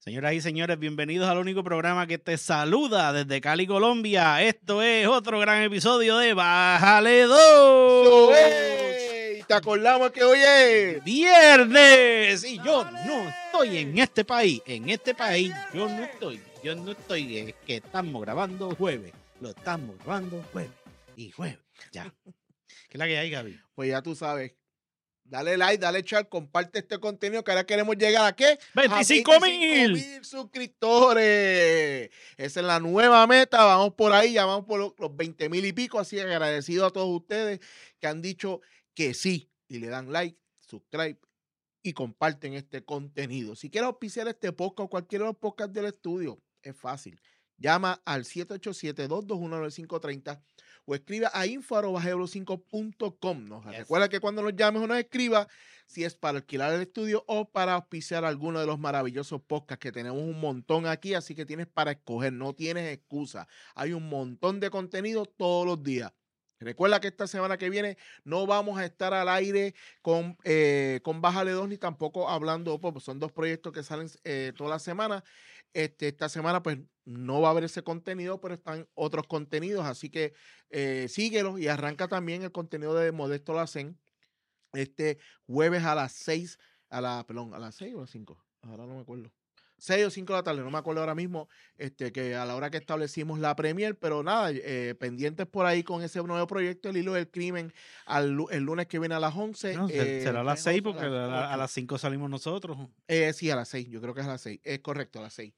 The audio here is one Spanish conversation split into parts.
Señoras y señores, bienvenidos al único programa que te saluda desde Cali, Colombia. Esto es otro gran episodio de Bájale 2. ¿Te acordamos que hoy es Viernes y yo no estoy en este país. En este país yo no estoy. Es que estamos grabando jueves. Lo estamos grabando jueves. Y jueves, ya. ¿Qué es la que hay, Gaby? Pues ya tú sabes. Dale like, dale share, comparte este contenido que ahora queremos llegar ¿a qué? 25,000 suscriptores. Esa es la nueva meta. Vamos por ahí, ya vamos por los 20,000 y pico. Así que agradecido a todos ustedes que han dicho que sí y le dan like, subscribe y comparten este contenido. Si quieres auspiciar este podcast o cualquiera de los podcasts del estudio, es fácil. Llama al 787-221-9530 o escribe a info@gebro5.com. Nos recuerda que cuando nos llames o nos escriba, si es para alquilar el estudio o para auspiciar alguno de los maravillosos podcasts, que tenemos un montón aquí, así que tienes para escoger, no tienes excusa. Hay un montón de contenido todos los días. Recuerda que esta semana que viene no vamos a estar al aire con Bájale 2 ni tampoco hablando, pues son dos proyectos que salen toda la semana. Esta semana pues no va a haber ese contenido, pero están otros contenidos, así que síguelos y arranca también el contenido de Modesto Lacén este jueves a las 6, a las 6 o a las 5, ahora no me acuerdo. 6 o 5 de la tarde, no me acuerdo ahora mismo, que a la hora que establecimos la premier, pero nada, pendientes por ahí con ese nuevo proyecto, El Hilo del Crimen, el lunes que viene a las 11. No, será a las 6 porque a las 5 salimos nosotros. Sí, a las 6, yo creo que es a las 6, es correcto, a las 6.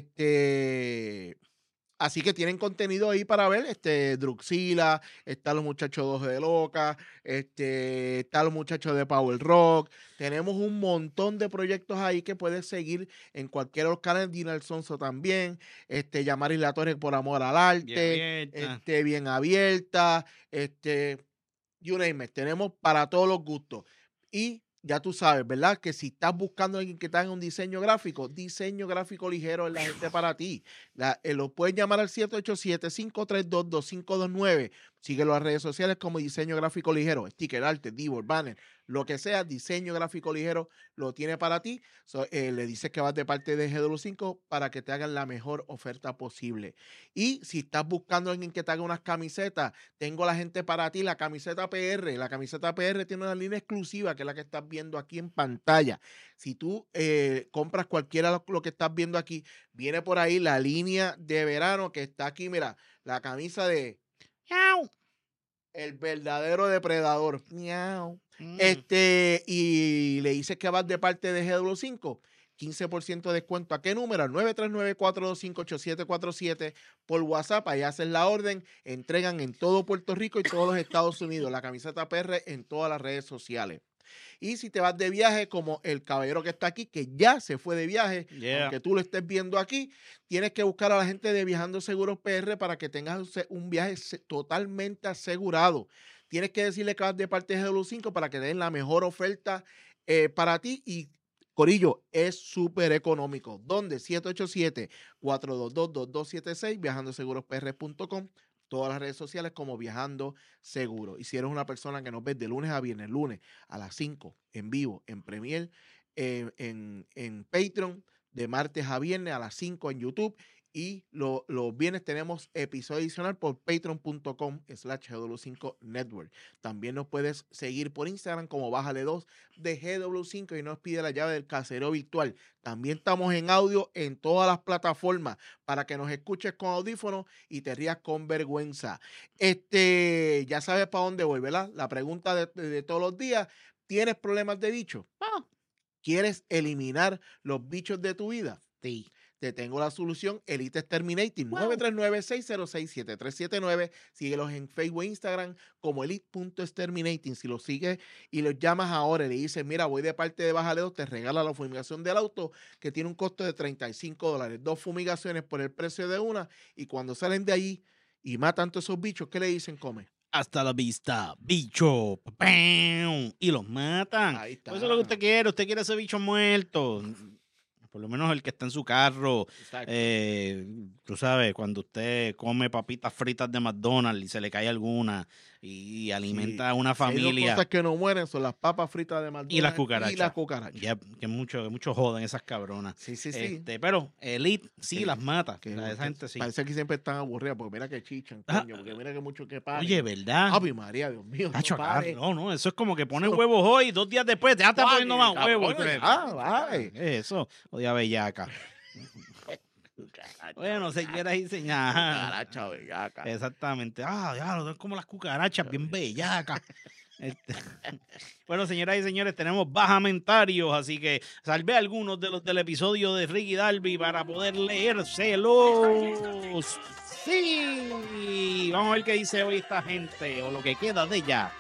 Así que tienen contenido ahí para ver, Druxila, están los muchachos 2 de Loca, están los muchachos de Power Rock. Tenemos un montón de proyectos ahí que puedes seguir en cualquiera de los canales. Dina Alfonso también, Yamari La Torre por Amor al Arte, Bien Abierta, you name it. Tenemos para todos los gustos. Y ya tú sabes, ¿verdad? Que si estás buscando a alguien que tenga un diseño gráfico ligero es la gente para ti. Lo puedes llamar al 787-532-2529. Síguelo en las redes sociales como Diseño Gráfico Ligero, sticker, arte, divo, banner, lo que sea, diseño gráfico ligero lo tiene para ti. Le dices que vas de parte de GW5 para que te hagan la mejor oferta posible. Y si estás buscando a alguien que te haga unas camisetas, tengo la gente para ti, la camiseta PR. La camiseta PR tiene una línea exclusiva que es la que estás viendo aquí en pantalla. Si tú compras cualquiera de lo que estás viendo aquí, viene por ahí la línea de verano que está aquí, mira, la camisa de el verdadero depredador. Miau. Y le dices que vas de parte de GW5, 15% de descuento. ¿A qué número? Al 939-425-8747 por WhatsApp. Ahí haces la orden. Entregan en todo Puerto Rico y todos los Estados Unidos. La camiseta PR en todas las redes sociales. Y si te vas de viaje, como el caballero que está aquí, que ya se fue de viaje, aunque tú lo estés viendo aquí, tienes que buscar a la gente de Viajando Seguros PR para que tengas un viaje totalmente asegurado. Tienes que decirle que vas de parte de GW5 para que den la mejor oferta para ti. Y Corillo, es súper económico. ¿Dónde? 787-422-2276, viajandoseguraspr.com. Todas las redes sociales como Viajando Seguro. Y si eres una persona que nos ves de lunes a viernes, lunes a las 5 en vivo, en Premier, en Patreon, de martes a viernes a las 5 en YouTube. Y los viernes tenemos episodio adicional por patreon.com/GW5 Network. También nos puedes seguir por Instagram como Bájale 2 de GW5 y nos pide la llave del casero virtual. También estamos en audio en todas las plataformas para que nos escuches con audífonos y te rías con vergüenza. Ya sabes para dónde voy, ¿verdad? La pregunta de todos los días: ¿tienes problemas de bichos? ¿Quieres eliminar los bichos de tu vida? Sí. Te tengo la solución, Elite Exterminating, 939-606-7379. Síguelos en Facebook e Instagram como elite.exterminating. Si los sigues y los llamas ahora y le dices, mira, voy de parte de Bájale 2, te regala la fumigación del auto, que tiene un costo de $35. 2 fumigaciones por el precio de una. Y cuando salen de ahí y matan todos esos bichos, ¿qué le dicen? Come. Hasta la vista, bicho. ¡Pam! Y los matan. Ahí está. Eso es lo que usted quiere. Usted quiere ese bicho muerto. Por lo menos el que está en su carro, Exacto. tú sabes, cuando usted come papitas fritas de McDonald's y se le cae alguna y alimenta a una Si hay dos familia cosas que no mueren son las papas fritas de y las McDonald's y las cucarachas. cucarachas. Ya, que mucho joden esas cabronas. Sí. Pero Elite sí las mata. Que, O sea, esa que gente sí. parece que siempre están aburridas, porque mira que chichan, Ah, coño, porque mira que mucho que paren. Oye, ¿verdad? Ave María, Dios mío, Tacho, no pare. no, eso es como que ponen Eso- huevos hoy y 2 días después ya está poniendo más Cabrón, huevos. vale. Eso, odia bellaca. Bueno, señoras y señores. Cucaracha bellaca. Exactamente. Ya, es como las cucarachas, bien bellacas. Bueno, señoras y señores, tenemos bajamentarios, así que salvé algunos de los del episodio de Ricky Darby para poder leérselos. Sí, vamos a ver qué dice hoy esta gente o lo que queda de ella.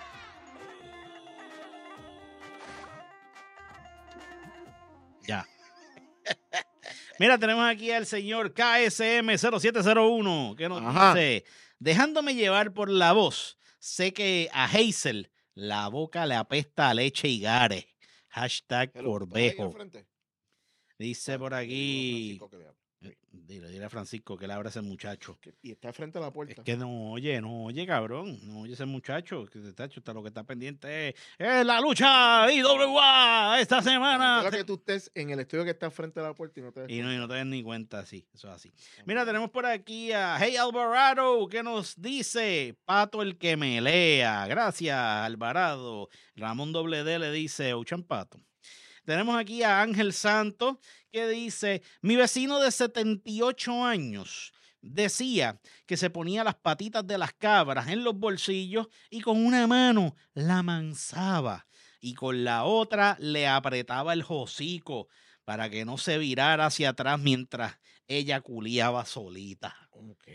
Ya. Mira, tenemos aquí al señor KSM0701 que nos dice, dejándome llevar por la voz, sé que a Hazel la boca le apesta a leche y gare. Hashtag Corbejo. Dice por aquí, dile a Francisco que le abra ese muchacho. Y está frente a la puerta. Es que no oye, cabrón. No oye ese muchacho. Que está lo que está pendiente es la lucha IWA esta semana. Espero que tú estés en el estudio que está frente a la puerta y no te des no te des ni cuenta, sí. Eso es así. Mira, tenemos por aquí a Hey Alvarado que nos dice Pato el que me lea. Gracias, Alvarado. Ramón WD le dice Uchan Pato. Tenemos aquí a Ángel Santos que dice, mi vecino de 78 años decía que se ponía las patitas de las cabras en los bolsillos y con una mano la mansaba y con la otra le apretaba el hocico para que no se virara hacia atrás mientras ella culiaba solita. Ok.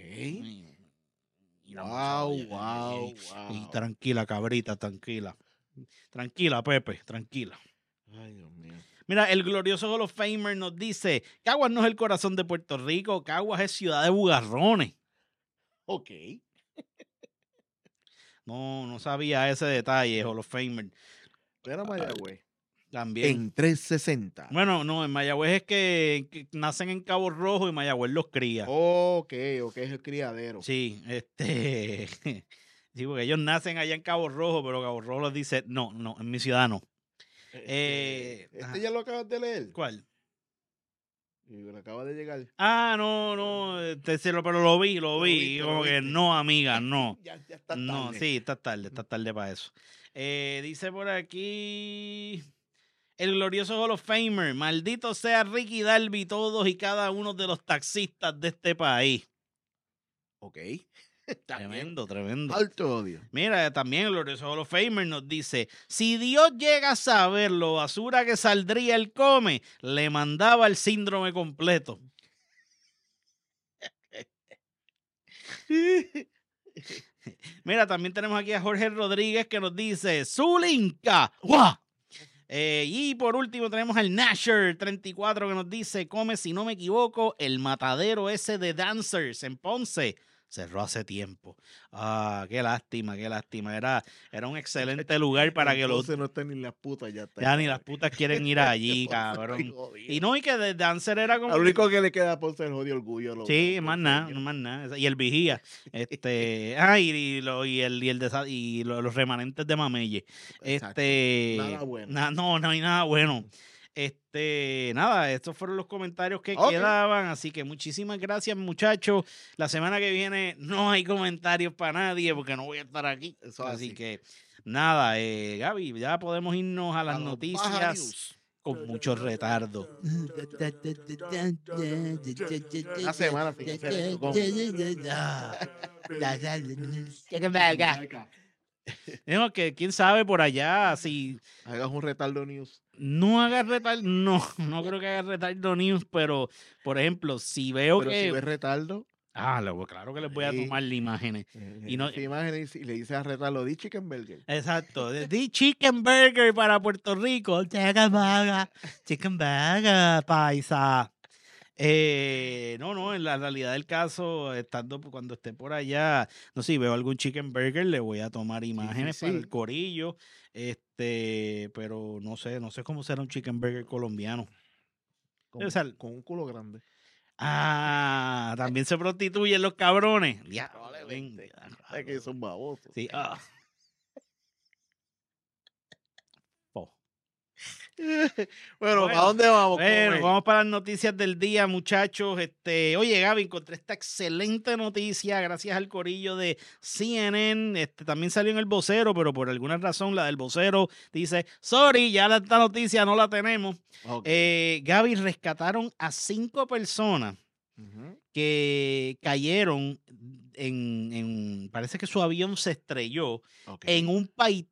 Wow. Y tranquila, cabrita, tranquila. Tranquila, Pepe, tranquila. Ay, Dios mío. Mira, el glorioso Hall of Famer nos dice, Caguas no es el corazón de Puerto Rico, Caguas es ciudad de bugarrones. Ok. No sabía ese detalle, Hall of Famer. Era Mayagüez. También. En 360. Bueno, no, en Mayagüez es que nacen en Cabo Rojo y Mayagüez los cría. Ok, es el criadero. Sí, sí, porque ellos nacen allá en Cabo Rojo, pero Cabo Rojo les dice, no, en mi ciudad no. Ya lo acabas de leer. ¿Cuál? Y me acaba de llegar. No, pero lo vi, como que no, amiga, no. ya está tarde. No, sí, está tarde para eso. Dice por aquí el glorioso Hall of Famer, maldito sea Ricky Darby, todos y cada uno de los taxistas de este país. Ok. Tremendo. Alto odio. Mira, también el glorioso Hall of Famer nos dice, si Dios llega a saber lo basura que saldría el come, le mandaba el síndrome completo. Mira, también tenemos aquí a Jorge Rodríguez que nos dice, Zulinka, ¡guau! Y por último tenemos al Nasher 34 que nos dice, come si no me equivoco, el matadero ese de Dancers en Ponce. Cerró hace tiempo. Qué lástima. Era un excelente lugar para que los... no están ni las putas, ya está. Ya ni las putas quieren ir allí, cabrón. Y que de Dancer era como... Lo único que le queda a Ponce es el jodido orgullo. Sí, más nada. Y el vigía. Y los remanentes de Mamelle. Nada bueno. No hay nada bueno. Nada, estos fueron los comentarios que quedaban, así que muchísimas gracias, muchachos. La semana que viene no hay comentarios para nadie porque no voy a estar aquí. Así que nada, Gaby, ya podemos irnos a las noticias con mucho retardo. Una semana sin hacer eso. Que quién sabe por allá si hagas un retardo news. No hagas retardo, no creo que hagas retardo news, pero por ejemplo, si veo pero si ves retardo. Claro que les voy a tomar las imágenes. Imágenes y le dices a retardo, di chicken burger. Exacto, di chicken burger para Puerto Rico. Chicken burger, paisa. En la realidad del caso, cuando esté por allá, no sé, si veo algún chicken burger, le voy a tomar imágenes para el corillo, pero no sé cómo será un chicken burger colombiano. O sea, Con un culo grande. también se prostituyen los cabrones. Probablemente. Es que son babosos. Sí. Bueno, ¿para dónde vamos? Bueno, vamos para las noticias del día, muchachos. Oye, Gaby, encontré esta excelente noticia gracias al corillo de CNN. También salió en El Vocero, pero por alguna razón la del Vocero dice, sorry, ya esta noticia no la tenemos. Okay. Gaby, rescataron a 5 personas que cayeron parece que su avión se estrelló en un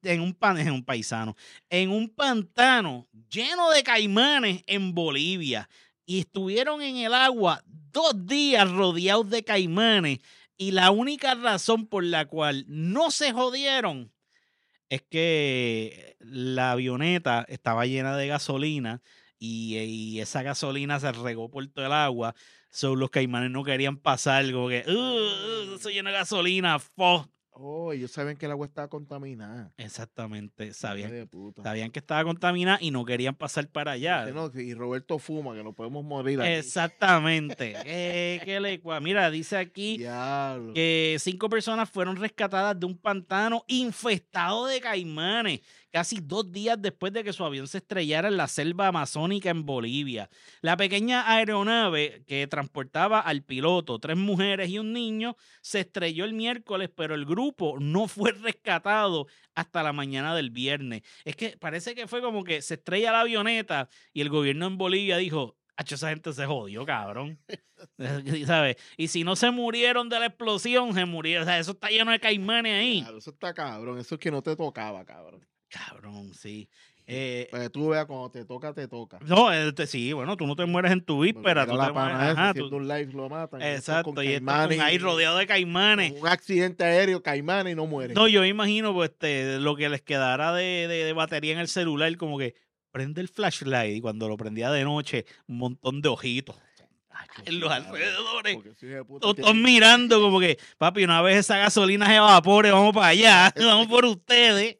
pantano lleno de caimanes en Bolivia y estuvieron en el agua 2 días rodeados de caimanes y la única razón por la cual no se jodieron es que la avioneta estaba llena de gasolina y esa gasolina se regó por todo el agua. Los caimanes no querían pasar, como que, eso llena de gasolina, Oh, ellos saben que el agua está contaminada. Exactamente, sabían que estaba contaminada y no querían pasar para allá. Y Roberto fuma, que no podemos morir aquí. Exactamente. Mira, dice aquí que 5 personas fueron rescatadas de un pantano infestado de caimanes casi 2 días después de que su avión se estrellara en la selva amazónica en Bolivia. La pequeña aeronave que transportaba al piloto, 3 mujeres y un niño, se estrelló el miércoles, pero el grupo no fue rescatado hasta la mañana del viernes. Es que parece que fue como que se estrella la avioneta y el gobierno en Bolivia dijo, esa gente se jodió, cabrón. ¿Sabes? Y si no se murieron de la explosión, se murieron. O sea, eso está lleno de caimanes ahí. Claro, eso está cabrón. Eso es que no te tocaba, cabrón. Cabrón, sí. Pues tú veas, cuando te toca, te toca. No, sí, bueno, tú no te mueres en tu víspera. Tú la pana esa, un live lo matan. Exacto, y están ahí rodeado de caimanes. Un accidente aéreo, caimanes y no mueren. No, yo imagino pues lo que les quedara de batería en el celular, como que prende el flashlight y cuando lo prendía de noche, un montón de ojitos en los alrededores. Todos mirando como que, papi, una vez esa gasolina se evapore, vamos para allá, vamos por ustedes.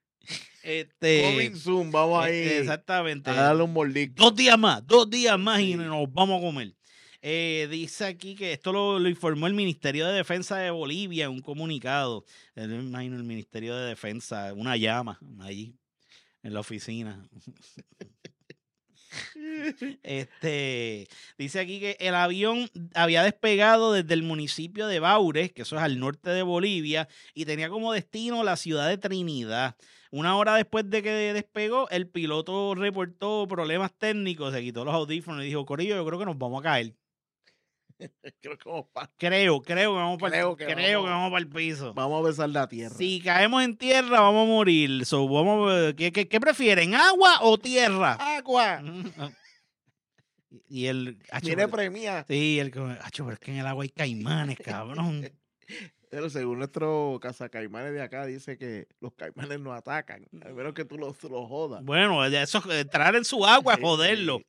Coming soon, vamos ahí. Exactamente. A darle un mordisco. 2 días más y nos vamos a comer. Dice aquí que esto lo informó el Ministerio de Defensa de Bolivia en un comunicado. Me imagino el Ministerio de Defensa, una llama allí en la oficina. Dice aquí que el avión había despegado desde el municipio de Baures, que eso es al norte de Bolivia, y tenía como destino la ciudad de Trinidad. 1 hora después de que despegó, el piloto reportó problemas técnicos, se quitó los audífonos y dijo, corillo, yo creo que nos vamos a caer. Creo que vamos para el piso. Vamos a besar la tierra. Si caemos en tierra, vamos a morir. ¿Qué prefieren, agua o tierra? ¡Agua! Y él... Viene premia. Sí, pero es que en el agua hay caimanes, cabrón. Pero según nuestro cazacaimanes de acá, dice que los caimanes no atacan. A menos que tú los jodas. Bueno, eso entrar en su agua, joderlo.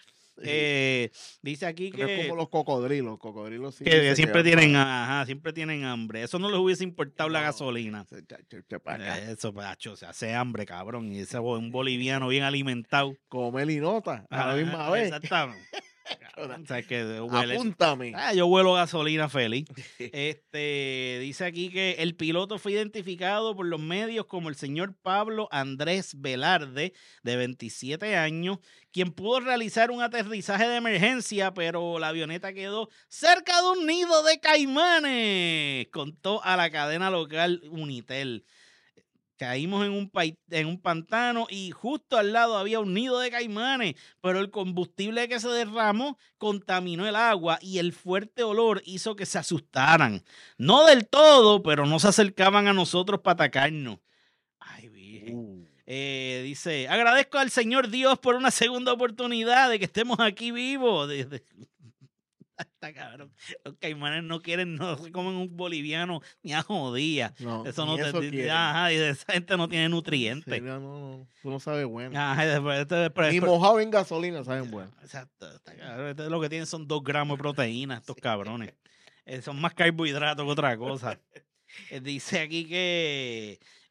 Dice aquí que es como los cocodrilos sí que siempre tienen siempre tienen hambre. Eso no les hubiese importado la gasolina. Eso, o sea, hace hambre, cabrón. Y ese un boliviano bien alimentado. Come linota a la misma vez. Exactamente. O sea, que apúntame. Yo huelo gasolina feliz. Dice aquí que el piloto fue identificado por los medios como el señor Pablo Andrés Velarde, de 27 años, quien pudo realizar un aterrizaje de emergencia, pero la avioneta quedó cerca de un nido de caimanes, contó a la cadena local Unitel. Caímos en un pantano y justo al lado había un nido de caimanes, pero el combustible que se derramó contaminó el agua y el fuerte olor hizo que se asustaran. No del todo, pero no se acercaban a nosotros para atacarnos. Ay, virgen. Dice, agradezco al Señor Dios por una segunda oportunidad de que estemos aquí vivos. Está cabrón. Los caimanes no se comen un boliviano ni a jodía. No, eso no eso esa gente no tiene nutrientes. Sí, no, tú no sabes bueno. Después, ni mojado en gasolina saben bueno. Exacto. Lo que tienen son 2 gramos de proteína, estos cabrones. Son más carbohidratos que otra cosa. Dice aquí que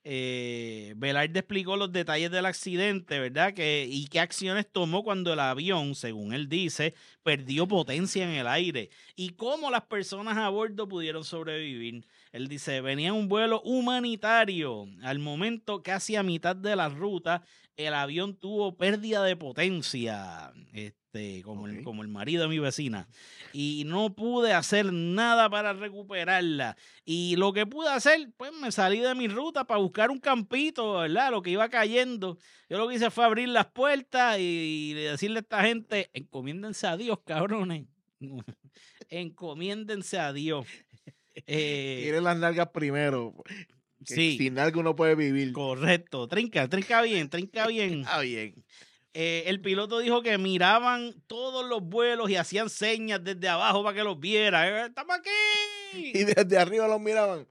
Velarde explicó los detalles del accidente, ¿verdad? Y qué acciones tomó cuando el avión, según él dice, perdió potencia en el aire y cómo las personas a bordo pudieron sobrevivir. Él dice, venía un vuelo humanitario. Al momento, casi a mitad de la ruta, el avión tuvo pérdida de potencia, como el marido de mi vecina, y no pude hacer nada para recuperarla. Y lo que pude hacer, pues me salí de mi ruta para buscar un campito, ¿verdad? Lo que iba cayendo. Yo lo que hice fue abrir las puertas y decirle a esta gente, encomiéndense a Dios, cabrones. Encomiéndense a Dios. Tiene las nalgas primero. Sí. Sin nalgas uno puede vivir. Correcto. Trinca bien. Está bien. El piloto dijo que miraban todos los vuelos y hacían señas desde abajo para que los viera. ¡Estamos aquí! Y desde arriba los miraban.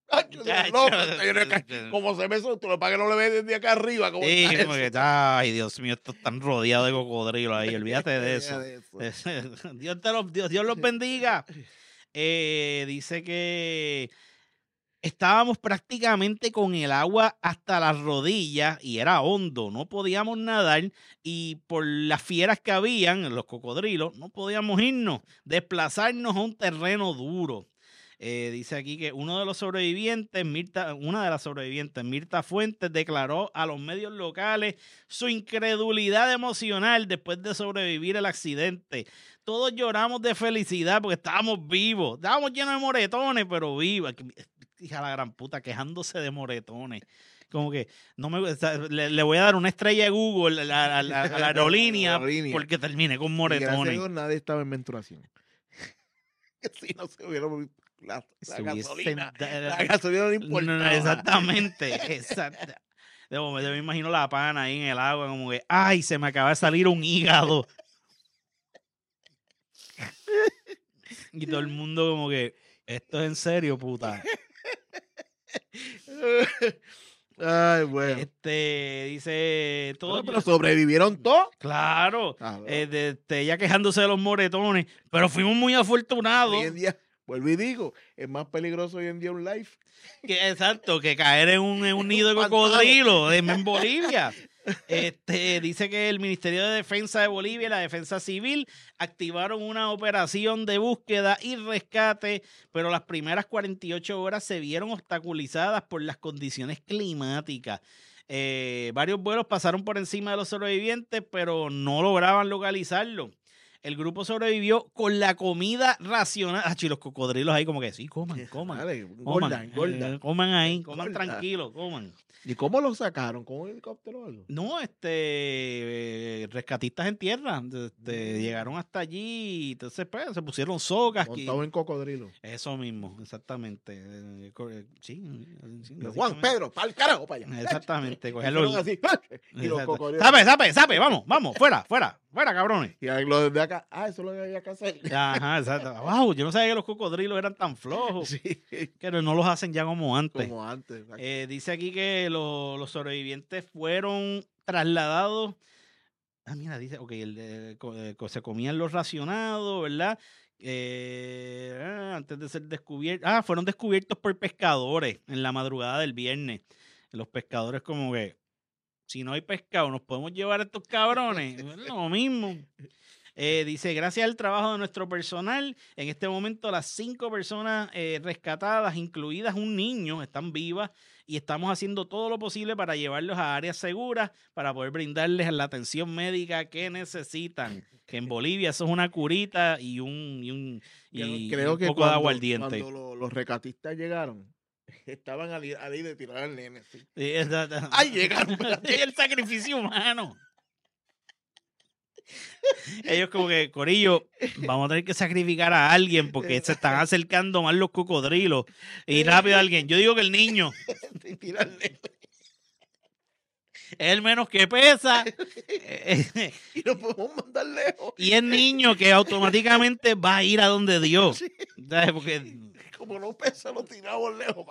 Como se ve eso, para que no le veas desde acá arriba. Como sí, como que, ay, Dios mío, estos están rodeados de cocodrilos ahí. Olvídate de eso. Dios los bendiga. Dice que estábamos prácticamente con el agua hasta las rodillas y era hondo, no podíamos nadar y por las fieras que habían, los cocodrilos, no podíamos desplazarnos a un terreno duro. Dice aquí que una de las sobrevivientes, Mirta Fuentes, declaró a los medios locales su incredulidad emocional después de sobrevivir el accidente. Todos lloramos de felicidad porque estábamos vivos. Estábamos llenos de moretones, pero vivos. Hija de la gran puta, quejándose de moretones. Como que le voy a dar una estrella de Google a la aerolínea porque termine con moretones. Gracias a Dios, nadie estaba en menstruación. Si no se hubiera... La gasolina no le importa. No, exactamente. Yo me imagino la pana ahí en el agua, como que, ay, se me acaba de salir un hígado. Y todo el mundo como que, esto es en serio, puta. Ay, bueno. Dice todo. Pero sobrevivieron todos. Claro. Ella quejándose de los moretones. Pero fuimos muy afortunados. Hoy en día, vuelvo y digo, es más peligroso hoy en día un live. Exacto, que caer en un nido de cocodrilo en Bolivia. Dice que el Ministerio de Defensa de Bolivia y la Defensa Civil activaron una operación de búsqueda y rescate, pero las primeras 48 horas se vieron obstaculizadas por las condiciones climáticas. Varios vuelos pasaron por encima de los sobrevivientes, pero no lograban localizarlo. El grupo sobrevivió con la comida racionada. Los cocodrilos ahí como que sí, coman. Dale, coman coman ahí, coman Engorda. tranquilos, coman. ¿Y cómo lo sacaron? ¿Con un helicóptero o algo? No, rescatistas en tierra, llegaron hasta allí y entonces pues, se pusieron sogas. Montado en cocodrilo. Eso mismo, exactamente. Sí, Juan Pedro, para el carajo, para allá. Exactamente. Así, y los cocodrilos. Sabe, vamos, fuera, cabrones. Y los de acá, eso es lo que había que hacer. Ajá, exacto. Wow, yo no sabía que los cocodrilos eran tan flojos. Sí. Que no los hacen ya como antes. Como antes. Dice aquí que los sobrevivientes fueron trasladados. Mira, dice, ok, se comían los racionados, ¿verdad? Antes de ser descubiertos. Fueron descubiertos por pescadores en la madrugada del viernes. Los pescadores como que, si no hay pescado, ¿nos podemos llevar a estos cabrones? Es lo mismo. Dice, gracias al trabajo de nuestro personal, en este momento las 5 personas rescatadas, incluidas un niño, están vivas y estamos haciendo todo lo posible para llevarlos a áreas seguras para poder brindarles la atención médica que necesitan. Que en Bolivia eso es una curita y un poco de aguardiente. Cuando los rescatistas llegaron, estaban ahí de tirar al nene. ¿Sí? ¡Ay, llegaron! El sacrificio humano. Ellos como que, corillo, vamos a tener que sacrificar a alguien porque se están acercando más los cocodrilos. Y rápido alguien, yo digo que el niño es el menos que pesa. Y lo podemos mandar lejos. Y el niño que automáticamente va a ir a donde Dios. Sí. ¿Sabes? Porque como no pesa, lo tiramos lejos.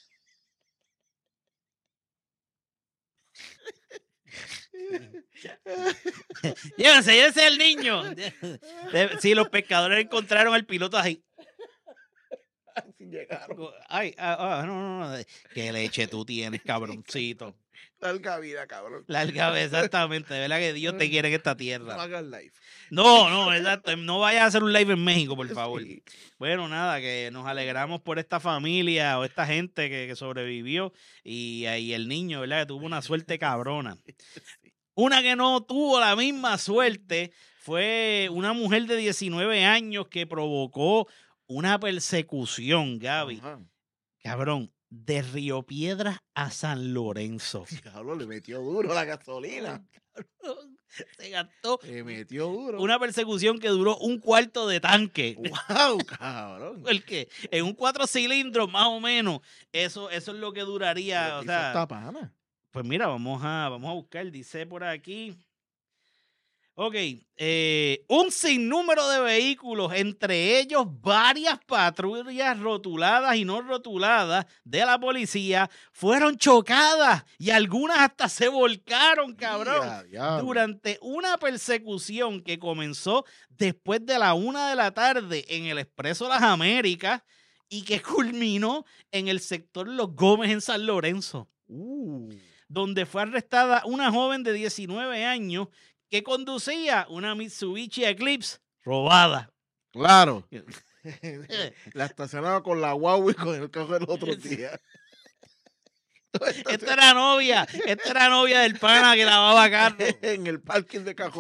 Llévense el niño. Sí, los pescadores encontraron al piloto ahí. Sin llegar. Ay, no. ¿Qué leche tú tienes, cabroncito? Larga vida, cabrón. Larga vez, exactamente. De verdad que Dios te quiere en esta No tierra. hagas live. No, exacto. No vayas a hacer un live en México, por favor. Sí. Bueno, nada, que nos alegramos por esta familia o esta gente que sobrevivió y el niño, ¿verdad? Que tuvo una suerte cabrona. Una que no tuvo la misma suerte fue una mujer de 19 años que provocó una persecución, Gaby. Ajá. Cabrón, de Río Piedras a San Lorenzo. Diablo, le metió duro la gasolina. Se gastó Le metió duro. una persecución que duró un cuarto de tanque. ¡Wow, cabrón! Porque en un 4 cilindros, más o menos, eso es lo que duraría. Pero O hizo sea, esta pana. pues mira, vamos a buscar, dice por aquí. Ok, un sinnúmero de vehículos, entre ellos varias patrullas rotuladas y no rotuladas de la policía, fueron chocadas y algunas hasta se volcaron, cabrón, durante una persecución que comenzó después de la 1 de la tarde en el Expreso Las Américas y que culminó en el sector Los Gómez en San Lorenzo, donde fue arrestada una joven de 19 años que conducía una Mitsubishi Eclipse robada. Claro. La estacionaba con la guagua y con el carro del otro día. Esta era novia del pana que lavaba carro. En el parking de Cajón.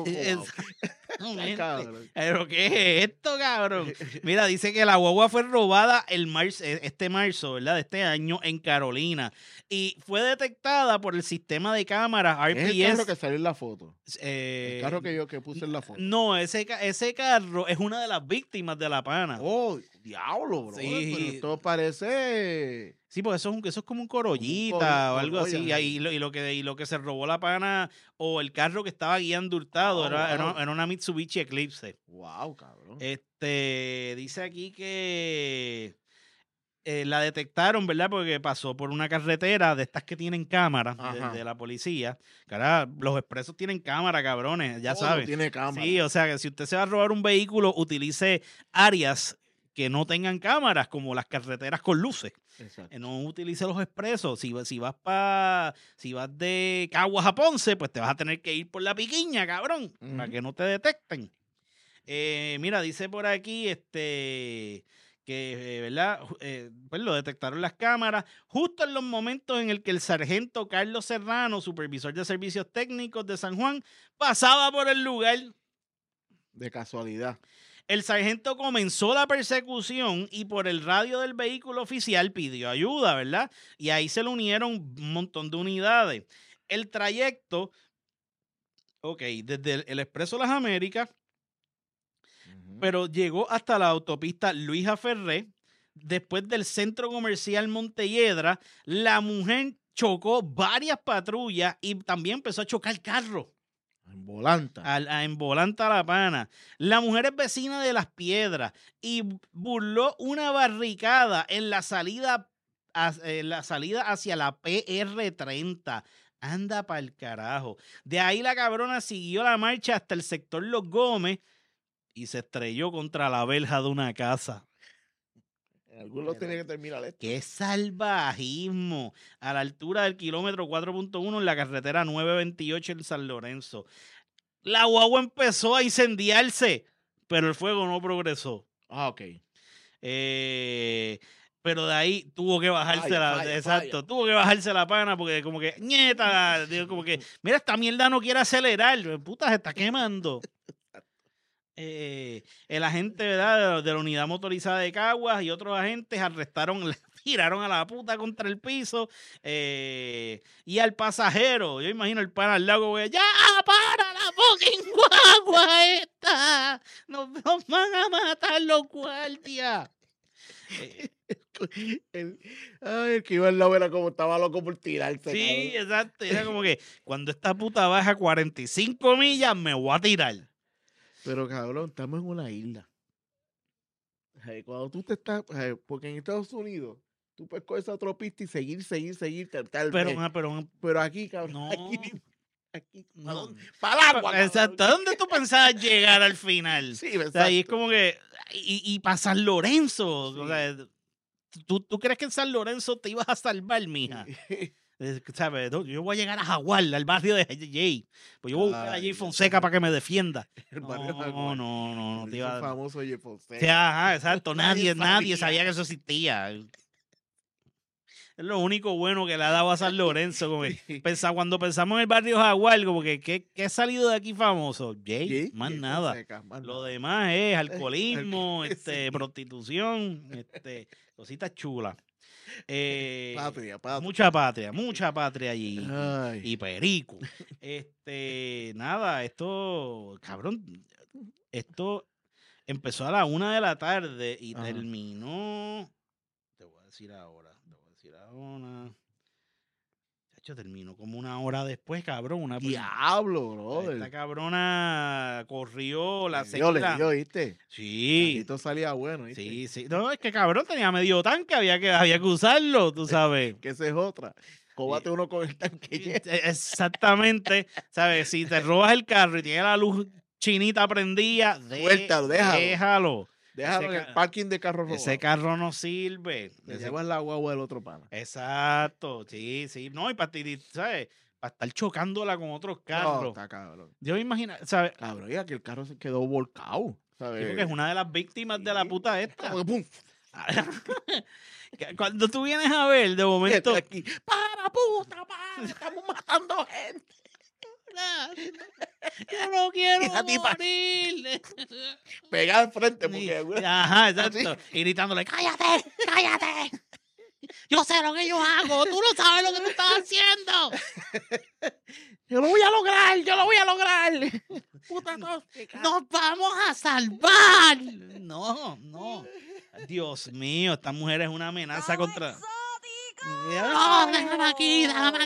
¿Pero qué es esto, cabrón? Mira, dice que la guagua fue robada este marzo, ¿verdad? De este año en Carolina. Y fue detectada por el sistema de cámaras RPS. ¿Es el carro que salió en la foto? El carro que puse en la foto. No, ese carro es una de las víctimas de la pana. Oh, diablo, bro. Sí. Pero esto parece... Sí, porque eso es como un Corollita o algo así. Y lo que se robó la pana o el carro que estaba guiando Hurtado era una Mitsubishi Eclipse. Wow, cabrón. Dice aquí que la detectaron, ¿verdad? Porque pasó por una carretera de estas que tienen cámaras de la policía. Cara, los expresos tienen cámara, cabrones, ya saben. Tiene cámara. Sí, o sea que si usted se va a robar un vehículo, utilice áreas que no tengan cámaras, como las carreteras con luces. Exacto. No utilice los expresos. Si vas de Caguas a Ponce, pues te vas a tener que ir por la Piquiña, cabrón, para que no te detecten. Mira, dice por aquí que, ¿verdad? Pues lo detectaron las cámaras justo en los momentos en el que el sargento Carlos Serrano, supervisor de servicios técnicos de San Juan, pasaba por el lugar. De casualidad. El sargento comenzó la persecución y por el radio del vehículo oficial pidió ayuda, ¿verdad? Y ahí se le unieron un montón de unidades. El trayecto, desde el Expreso Las Américas, pero llegó hasta la autopista Luisa Ferré. Después del centro comercial Montelledra, la mujer chocó varias patrullas y también empezó a chocar carros. En volanta. En volanta la pana. La mujer es vecina de Las Piedras y burló una barricada en la salida hacia la PR30. Anda pa'l carajo. De ahí la cabrona siguió la marcha hasta el sector Los Gómez y se estrelló contra la verja de una casa. Algunos tienen que terminar esto. ¡Qué salvajismo! A la altura del kilómetro 4.1 en la carretera 928 en San Lorenzo. La guagua empezó a incendiarse, pero el fuego no progresó. Ok. Pero de ahí tuvo que bajarse tuvo que bajarse la pana porque como que, nieta, digo, como que, mira, esta mierda no quiere acelerar, puta, se está quemando. El agente, ¿verdad?, de la unidad motorizada de Caguas y otros agentes tiraron a la puta contra el piso y al pasajero, yo imagino el pana al lado, ya, para la fucking guagua esta, nos van a matar los guardias. El que iba al lado era como estaba loco por tirarse. Sí, cabrón. Exacto, era como que cuando esta puta baja 45 millas me voy a tirar. Pero cabrón, estamos en una isla. Cuando tú te estás, porque en Estados Unidos tú puedes coger esa autopista y seguir, tal vez. Pero aquí, cabrón, no. Aquí no. Para el agua. Exacto. ¿A dónde tú pensabas llegar al final? Sí, exacto. O sea, y es como que y para San Lorenzo, sí. O sea, ¿Tú crees que en San Lorenzo te ibas a salvar, mija? ¿Sabes? Yo voy a llegar a Jaguar, al barrio de Jay. Pues yo voy a buscar a Jay Fonseca para que me defienda. El barrio No, Jaguar. no El te iba a... famoso Jay Fonseca. Sí, ajá, exacto. Nadie Nadie sabía. sabía que eso existía. Es lo único bueno que le ha dado a San Lorenzo. Como que Sí. cuando pensamos en el barrio Jaguar, como que ¿qué ha salido de aquí famoso? Jay, Jay, más Jay nada. Fonseca, más Lo nada. demás es alcoholismo, Sí. prostitución, cositas chulas. Patria. Mucha patria allí. Ay. Y perico. Nada, cabrón, esto empezó a la 1 de la tarde y Ajá. terminó. Te voy a decir ahora. Chacho, terminó como 1 hora después, cabrón. Diablo, brother. Esta cabrona corrió la Le dio, ¿viste? Sí. Esto salía bueno, ¿viste? Sí. No, es que cabrón tenía medio tanque, había que usarlo, tú sabes. Que esa es otra. Cóbate uno con el tanque lleno. Exactamente. ¿Sabes? Si te robas el carro y tiene la luz chinita prendida, Suéltalo, déjalo. Ese Déjalo en el parking de carro robado. Ese carro no sirve. Le llevas la guagua del otro pana. Exacto, sí. No, y para ti, ¿sabes? Para estar chocándola con otros No, carros. está cabrón. Yo me imagino, ¿sabes? Cabrón, ya que el carro se quedó volcado. ¿Sabes? Digo que es una de las víctimas de la puta esta. Como que ¡pum! Cuando tú vienes a ver, de momento. Aquí. ¡Para, puta! ¡Estamos matando gente! Yo no quiero Esa tipa- morir. Pegada al frente porque... Ajá, exacto. Y gritándole, ¡cállate! Yo sé lo que yo hago. Tú no sabes lo que tú estás haciendo. Yo lo voy a lograr. Puta, no. ¡Nos vamos a salvar! No. Dios mío, esta mujer es una amenaza contra... No, déjame aquí.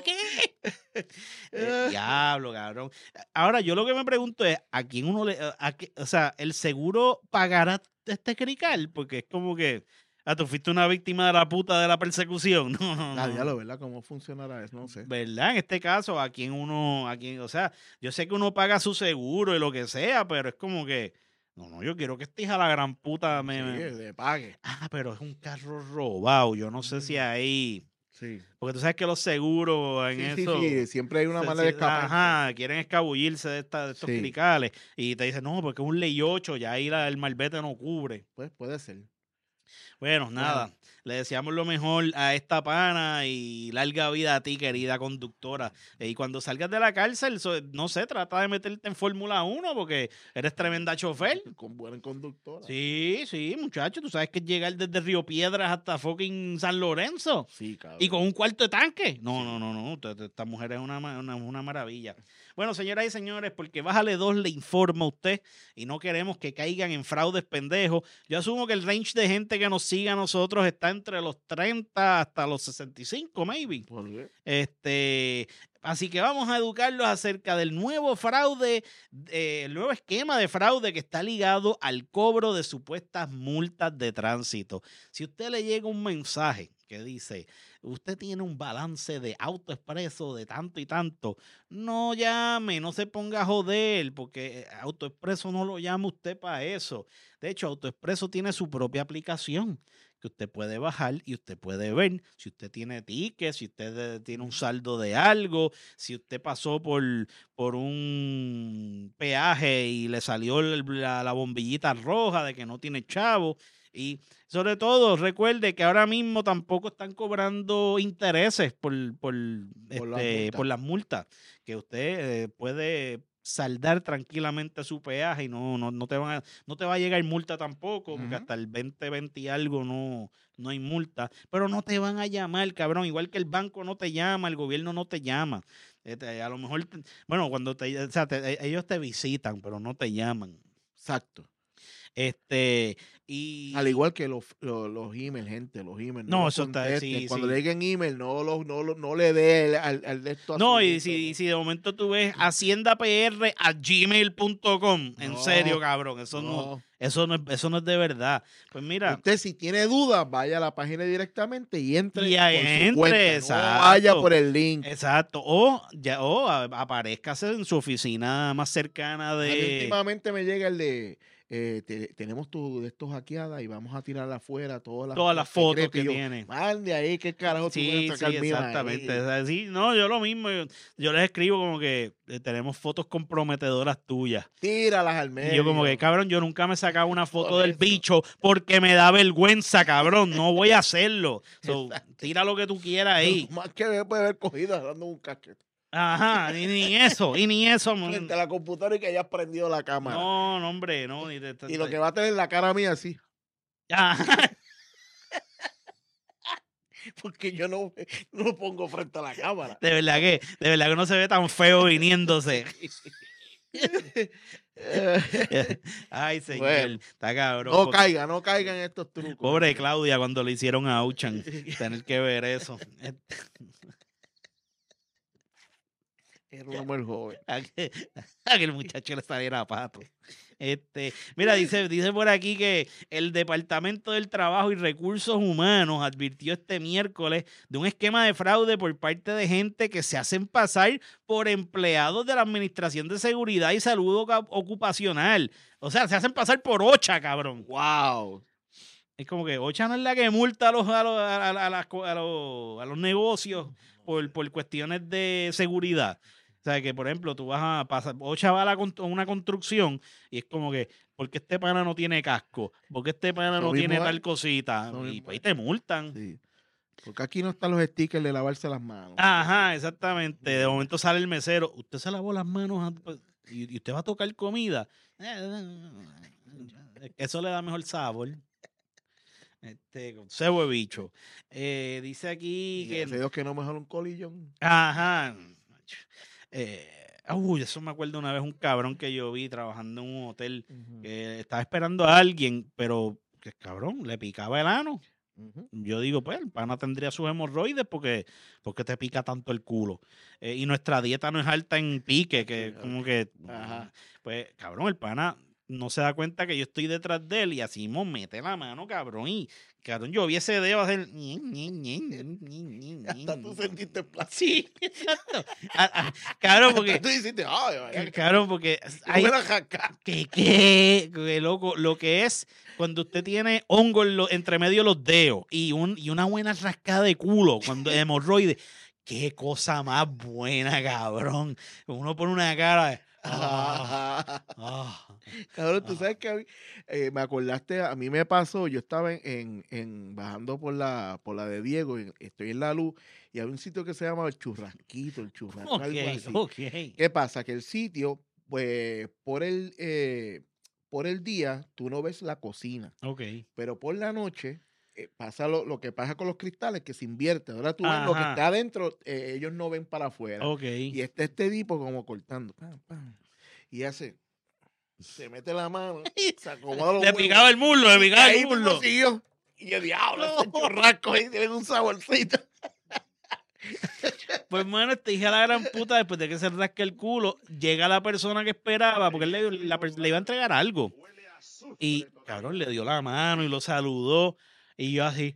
Diablo, cabrón. Ahora, yo lo que me pregunto es, ¿a quién uno o sea, el seguro pagará este crical? Porque es como que, tú fuiste una víctima de la puta de la persecución. No. Diablo, ¿verdad? ¿Cómo funcionará eso? No sé. ¿Verdad? En este caso, o sea, yo sé que uno paga su seguro y lo que sea, pero es como que, no, yo quiero que esta hija la gran puta le pague. pero es un carro robado. Yo no sé si ahí... Sí. Porque tú sabes que los seguros en eso... Sí, siempre hay una manera de escapar. Ajá, quieren escabullirse de estos Sí. cricales. Y te dicen, no, porque es un ley 8, ya ahí el malvete no cubre. Pues puede ser. Bueno, nada, le deseamos lo mejor a esta pana y larga vida a ti, querida conductora. Y cuando salgas de la cárcel, no sé, trata de meterte en Fórmula 1 porque eres tremenda chofer. Con buena conductora. Sí, muchacho, tú sabes que es llegar desde Río Piedras hasta fucking San Lorenzo. Sí, cabrón. Y con un cuarto de tanque. No. Esta mujer es una maravilla. Bueno, señoras y señores, porque Bájale 2 le informa a usted y no queremos que caigan en fraudes pendejos. Yo asumo que el range de gente que nos sigue a nosotros está entre los 30 hasta los 65, maybe. ¿Por qué? Así que vamos a educarlos acerca del nuevo fraude, el nuevo esquema de fraude que está ligado al cobro de supuestas multas de tránsito. Si a usted le llega un mensaje que dice, usted tiene un balance de AutoExpreso de tanto y tanto, no llame, no se ponga a joder, porque AutoExpreso no lo llama usted para eso. De hecho, AutoExpreso tiene su propia aplicación que usted puede bajar y usted puede ver si usted tiene tickets, si usted tiene un saldo de algo, si usted pasó por un peaje y le salió la bombillita roja de que no tiene chavo. Y sobre todo, recuerde que ahora mismo tampoco están cobrando intereses por las multas, que usted puede saldar tranquilamente su peaje y no te va a llegar multa tampoco, porque hasta el 2020 y algo no hay multa, pero no te van a llamar, cabrón, igual que el banco no te llama, el gobierno no te llama. A lo mejor, bueno, cuando ellos te visitan, pero no te llaman. Exacto. Y al igual que los emails, gente, los emails. No, eso está, sí. Cuando le lleguen email, no le dé al de esto. No, y si de momento tú ves haciendapr@gmail.com, en serio, cabrón, eso no es de verdad. Pues mira. Usted si tiene dudas, vaya a la página directamente y entre por su cuenta. Exacto. No vaya por el link. Exacto. O aparézcase en su oficina más cercana de... Últimamente me llega el de tenemos de estos hackeadas y vamos a tirar afuera todas Todas las fotos secretos". que Y yo, tiene. "Man, de ahí, ¿qué carajo tú Sí, puedes sacar sí, mío exactamente. ahí?". O sea, sí, no, yo lo mismo. Yo les escribo como que tenemos fotos comprometedoras tuyas. Tíralas al Y yo como que, medio. cabrón, yo nunca me sacaba una foto Por del eso. bicho porque me da vergüenza, cabrón. No voy a hacerlo. So, Exacto. tira lo que tú quieras ahí. Lo más que me puede haber cogido dando un cachete Ajá, ni eso, y ni eso. frente a la computadora y que hayas prendido la cámara. No, no, hombre, no. Y lo que va a tener la cara mía así, Ajá. porque yo no lo pongo frente a la cámara. De verdad que no se ve tan feo viniéndose. Ay, señor, Bueno, está cabrón. no caigan en estos trucos. Pobre Claudia cuando le hicieron a Auchan, tener que ver eso. Era una mujer joven. A que el muchacho le saliera a pato. Mira, dice por aquí que el Departamento del Trabajo y Recursos Humanos advirtió este miércoles de un esquema de fraude por parte de gente que se hacen pasar por empleados de la Administración de Seguridad y Salud Ocupacional. O sea, se hacen pasar por OCHA, cabrón. Wow. Es como que OCHA no es la que multa a los negocios por cuestiones de seguridad. O sea, que por ejemplo, tú vas a pasar, OCHA va a una construcción y es como que, ¿por qué este pana no tiene casco? ¿Por qué este pana Eso no tiene mismo es. tal cosita? Eso Y mismo pues es. te multan. Sí. Porque aquí no están los stickers de lavarse las manos. Ajá, exactamente. De momento sale el mesero. Usted se lavó las manos y usted va a tocar comida. Eso le da mejor sabor. Con cebo de bicho. Dice aquí que. Gracias a Dios que no me jaló un colillón. Ajá. Eso me acuerdo una vez un cabrón que yo vi trabajando en un hotel que estaba esperando a alguien, pero que cabrón, le picaba el ano. Yo digo, pues, el pana tendría sus hemorroides porque te pica tanto el culo. Y nuestra dieta no es alta en pique, que como que, Ajá. pues, cabrón, el pana no se da cuenta que yo estoy detrás de él y así me mete la mano, cabrón. Y, cabrón, yo vi ese dedo hacer... Hasta tú sentiste placer. Sí, exacto. Cabrón, porque... Tú dijiste, ay, Cabrón, porque... hay una jaca. Que loco, lo que es cuando usted tiene hongo entre medio de los dedos y una buena rascada de culo, cuando hemorroides, qué cosa más buena, cabrón. Uno pone una cara de... Cabrón, tú sabes que me acordaste, a mí me pasó, yo estaba bajando por la de Diego, estoy en la luz, y había un sitio que se llama el Churrasquito, algo así. Ok. ¿Qué pasa? Que el sitio, pues, por el día, tú no ves la cocina, Ok. pero por la noche pasa lo que pasa con los cristales, que se invierte. Ahora tú ves lo que Ajá. está adentro, ellos no ven para afuera. Ok. Y está este tipo como cortando, pam, pam, y hace, se mete la mano, se acomoda los Le picaba el muslo, le picaba ahí el muslo. mismo siguió. Y el diablo, ese churrasco ahí tiene un saborcito. Pues, mano, hija de la gran puta, después de que se rasca el culo, llega la persona que esperaba, porque él le iba a entregar algo. Y, cabrón, le dio la mano y lo saludó. Y yo así...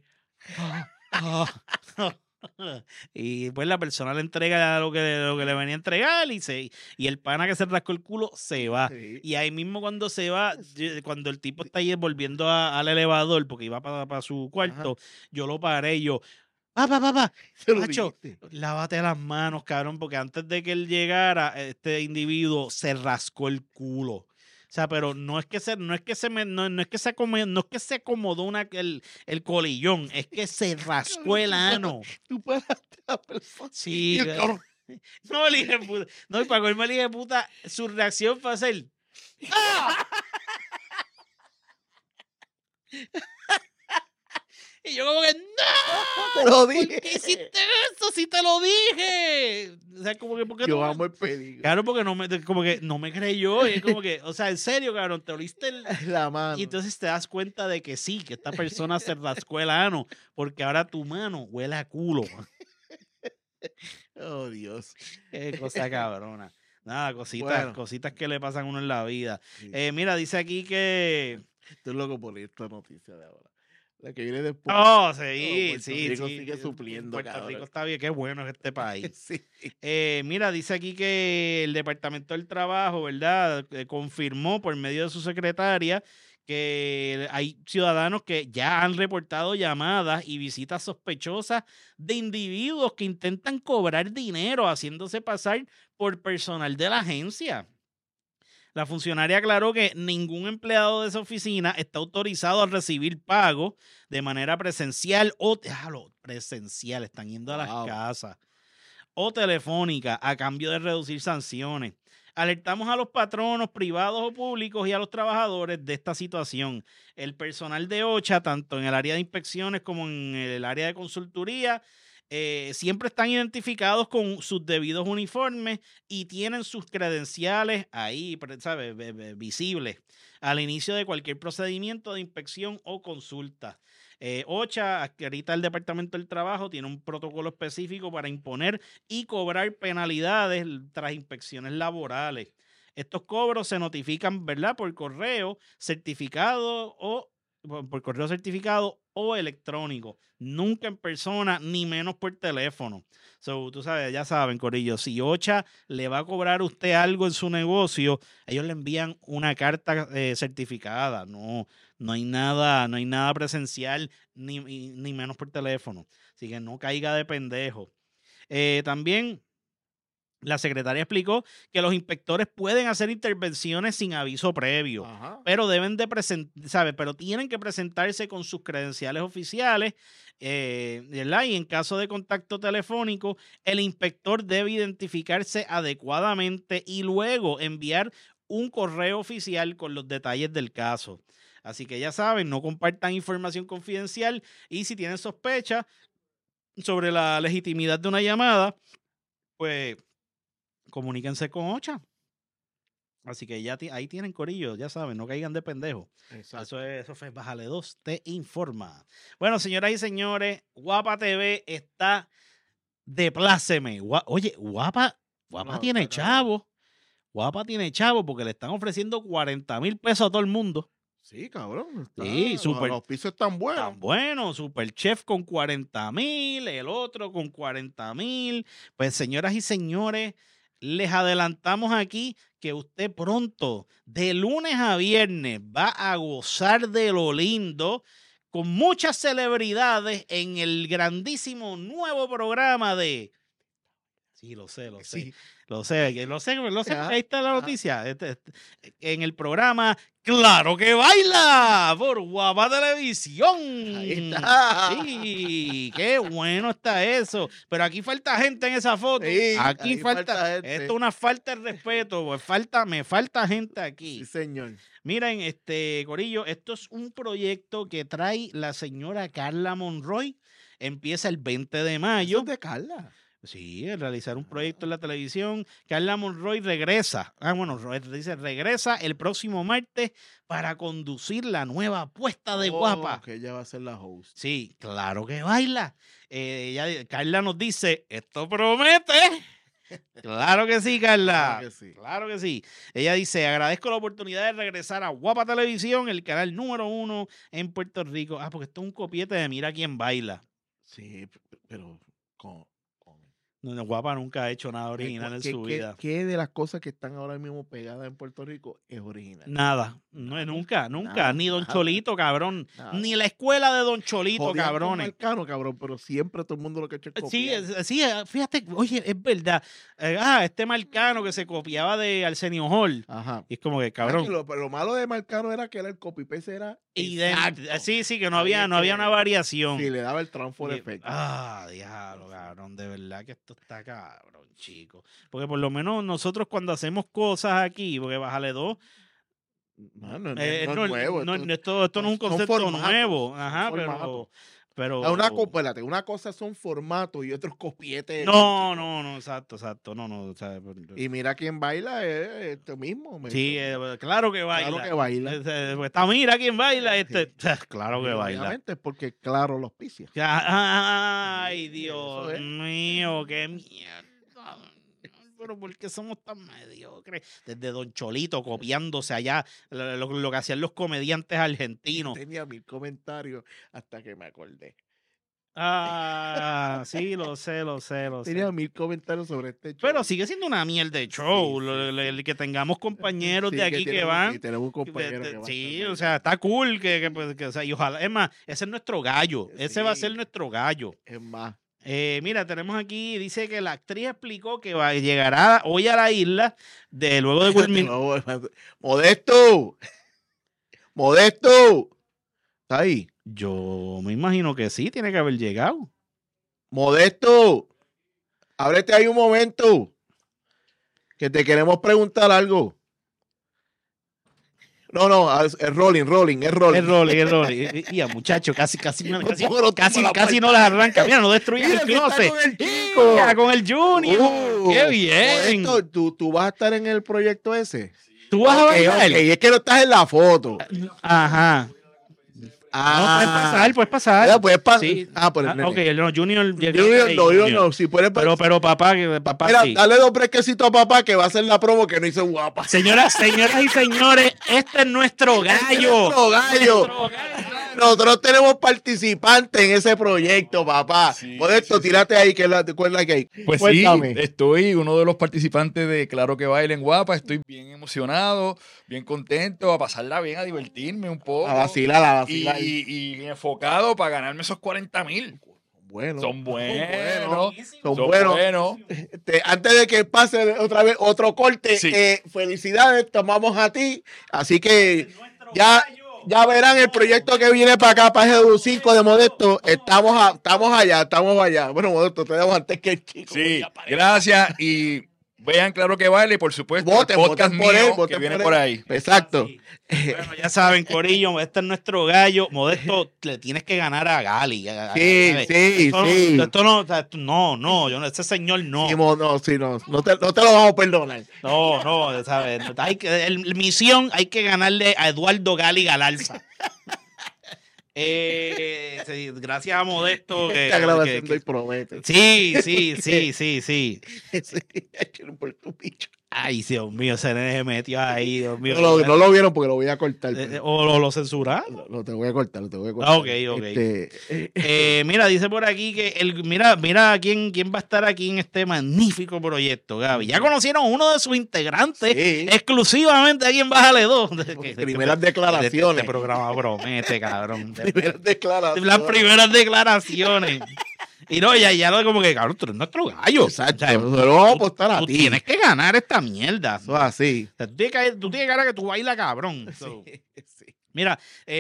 Y pues la persona le entrega lo que le venía a entregar y el pana que se rascó el culo se va. Sí. Y ahí mismo cuando se va, cuando el tipo está ahí volviendo al elevador porque iba para su cuarto, yo lo paré y yo, papá, Se lo macho, dijiste. lávate las manos, cabrón, porque antes de que él llegara, este individuo se rascó el culo. O sea, pero no es que se acomodó el colillón, es que se rascó el ano. Tú paraste a la persona. Sí, Y el cabrón, no, el hijo de puta. No, y para colmo el hijo de puta, su reacción fue hacer. ¡Ah! Y yo como que, ¡no! te lo ¿Por dije. qué hiciste eso? ¡Sí te lo dije! O sea, como que, ¿por qué Yo no? amo el peligro. Claro, porque como que no me creyó. Y es como que, o sea, en serio, cabrón, te oliste La mano. Y entonces te das cuenta de que sí, que esta persona se rascó el ano, porque ahora tu mano huele a culo. Oh, Dios. Qué cosa cabrona. Nada, Bueno. cositas que le pasan a uno en la vida. Sí. Mira, dice aquí que... Estoy loco por esta noticia de ahora. La que viene después. Oh, Puerto sí, sí, Rico sí. sigue supliendo, Puerto cabrón. Rico está bien, qué bueno es este país. Sí. Mira, dice aquí que el Departamento del Trabajo, ¿verdad? Confirmó por medio de su secretaria que hay ciudadanos que ya han reportado llamadas y visitas sospechosas de individuos que intentan cobrar dinero haciéndose pasar por personal de la agencia. La funcionaria aclaró que ningún empleado de esa oficina está autorizado a recibir pago de manera presencial o presencial, están yendo a las Wow. casas, o telefónica a cambio de reducir sanciones. Alertamos a los patronos privados o públicos y a los trabajadores de esta situación. El personal de OCHA, tanto en el área de inspecciones como en el área de consultoría, siempre están identificados con sus debidos uniformes y tienen sus credenciales ahí, ¿sabes? Visibles al inicio de cualquier procedimiento de inspección o consulta. OCHA, que ahorita el Departamento del Trabajo, tiene un protocolo específico para imponer y cobrar penalidades tras inspecciones laborales. Estos cobros se notifican, ¿verdad?, por correo certificado o electrónico, nunca en persona ni menos por teléfono. So, tú sabes, ya saben, corillo, si OCHA le va a cobrar a usted algo en su negocio, ellos le envían una carta certificada, no hay nada presencial ni menos por teléfono. Así que no caiga de pendejo. También la secretaria explicó que los inspectores pueden hacer intervenciones sin aviso previo, pero deben de pero tienen que presentarse con sus credenciales oficiales, ¿verdad? Y en caso de contacto telefónico, el inspector debe identificarse adecuadamente y luego enviar un correo oficial con los detalles del caso. Así que ya saben, no compartan información confidencial y si tienen sospecha sobre la legitimidad de una llamada, pues comuníquense con OCHA. Así que ya ahí tienen corillo, ya saben, no caigan de pendejo. Eso fue Bájale 2, te informa. Bueno, señoras y señores, Guapa TV está de pláceme. Oye, Guapa tiene chavo. Guapa tiene chavo porque le están ofreciendo 40,000 pesos a todo el mundo. Sí, cabrón. Sí, súper. Los pisos están buenos. Tan bueno, Superchef con 40,000, el otro con 40,000. Pues, señoras y señores, les adelantamos aquí que usted pronto, de lunes a viernes, va a gozar de lo lindo con muchas celebridades en el grandísimo nuevo programa de... Sí, lo sé. Sí. Lo sé, ahí está la noticia. En el programa Claro que Baila por Guapa Televisión. Ahí está. Sí, qué bueno está eso. Pero aquí falta gente en esa foto. Sí, aquí falta gente. esto es una falta de respeto. Pues me falta gente aquí. Sí, señor. Miren, corillo, esto es un proyecto que trae la señora Carla Monroy. Empieza el 20 de mayo. Eso es de Carla. Sí, realizar un proyecto en la televisión. Carla Monroy regresa. Dice, regresa el próximo martes para conducir la nueva apuesta de Guapa. Que ella va a ser la host. Sí, claro que baila. Carla nos dice, esto promete. Claro que sí, Carla. Claro que sí. Ella dice, agradezco la oportunidad de regresar a Guapa Televisión, el canal número 1 en Puerto Rico. Porque esto es un copiete de Mira Quién Baila. Sí, pero No, Guapa nunca ha hecho nada original en su vida. ¿Qué de las cosas que están ahora mismo pegadas en Puerto Rico es original? Nada. Nunca. Ni Don Cholito, cabrón. Nada. Ni la escuela de Don Cholito, cabrones. Marcano, cabrón, pero siempre todo el mundo lo que ha hecho es copiar. Sí, fíjate, oye, es verdad. Este Marcano que se copiaba de Arsenio Hall. Ajá. Y es como que, cabrón. Lo malo de Marcano era que el copy-paste era exacto. Sí, que no había una variación. Sí, le daba el transfer effect. Diablo, cabrón, de verdad que esto está cabrón, chico. Porque por lo menos nosotros cuando hacemos cosas aquí, porque Bájale 2, no es nuevo. Esto no es un concepto nuevo. Ajá, pero una cosa son formatos y otros copietes. No, exacto. No, o sea, y Mira Quién Baila es esto mismo. Sí, claro que baila. Claro que baila. Está Mira Quién Baila. Claro que baila. Obviamente es porque claro los picias. Ay, Dios mío, qué mierda. pero ¿por qué somos tan mediocres? Desde Don Cholito copiándose allá lo que hacían los comediantes argentinos. Tenía 1000 comentarios hasta que me acordé. Ah, sí, lo sé. Tenía 1000 comentarios sobre este show. Pero sigue siendo una mierda de show. Sí, el que tengamos compañeros Sí, de aquí que tenemos- van. sí, tenemos un compañero que va Sí, también. o sea, está cool o sea, y ojalá, es más, ese es nuestro gallo. Ese va a ser Sí. nuestro gallo. Es más. Mira, tenemos aquí, dice que la actriz explicó que llegará hoy a la isla luego de culminar. Modesto. Modesto. ¿Está ahí? Yo me imagino que sí, tiene que haber llegado. Modesto. Ábrete ahí un momento. Que te queremos preguntar algo. No, es rolling. Es rolling. Y a muchacho, casi no las arranca. Mira, no destruyas el closet. Mira, con el Junior. Qué bien. Modesto, ¿tú vas a estar en el proyecto ese? Tú vas a bailar. Ok, es que no estás en la foto. Ajá. No, puedes pasar. Ya, puedes pasar. Sí. Por el nene. Ok, no, Junior. Junior no, si puedes pasar. Pero papá Mira, sí. dale 2 brequecitos a papá que va a hacer la promo que no hizo guapa. Señoras y señores, este es nuestro gallo. Nuestro gallo. Nosotros tenemos participantes en ese proyecto, papá. Sí, Modesto, tírate ahí, que cuál que hay. Pues Cuéntame. sí, estoy uno de los participantes de Claro que Bailen Guapa. Estoy bien emocionado, bien contento, a pasarla bien, a divertirme un poco. A vacilar. Y enfocado para ganarme esos 40,000. Bueno, Son buenos. Son buenos. Antes de que pase otra vez otro corte, Sí. felicidades, tomamos a ti. Así que ya verán el proyecto que viene para acá, para GW5 de Modesto. Estamos allá. Bueno, Modesto, te dejo antes que el chico. Sí, gracias. Y vean Claro que Baile, por supuesto, Voten el podcast por él, mío voten que viene por por él. ahí. Exacto. Bueno, ya saben, Corillo, este es nuestro gallo. Modesto, le tienes que ganar a Gali. Sí. Esto no, o sea, no, yo no, ese señor no. No te lo vamos a perdonar. No, ¿sabes? Misión, hay que ganarle a Eduardo Gali Galarza. Sí, gracias a Modesto. Esta grabación doy promete. Sí. Sí, por tu bicho. Ay, Dios mío, ese nene se metió ahí, Dios mío. No lo vieron porque lo voy a cortar. O lo censuraron. Lo te voy a cortar. Ok. Mira, dice por aquí que mira quién va a estar aquí en este magnífico proyecto, Gaby. Ya conocieron a uno de sus integrantes, Sí. exclusivamente aquí en Bájale 2. Primeras declaraciones. Este programa promete, cabrón. Primeras declaraciones. Las primeras declaraciones. Y no, ya lo como que, cabrón, tú eres nuestro gallo. Exacto. O sea, Se lo vamos a apostar a tú ti. tienes que ganar esta mierda. Eso es así. O sea, tú tienes que ganar que tú bailas, cabrón. So, Sí. mira,